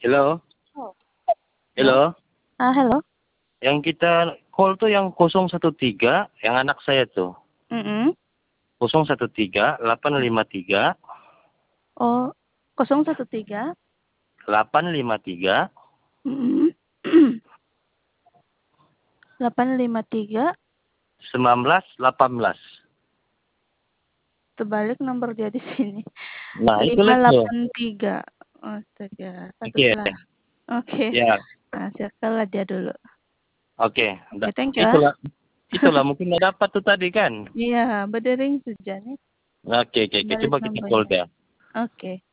Halo? Oh, halo? Halo? Halo? Yang kita call tuh yang 013, yang anak saya tuh. Mhm. 013-853. Oh, 013? 853. Mhm. 853. 1918. Terbalik nomor dia di sini. Nah, itulah tuh. 583. Astaga, Oke. pantaslah. Oke. Ya, Nah, circle lah dia dulu. oke. Oke, thank you. Itulah mungkin nggak dapat tuh tadi kan. Iya, berdering saja nih. Oke. Balik Coba kita call nomornya. dia. Oke.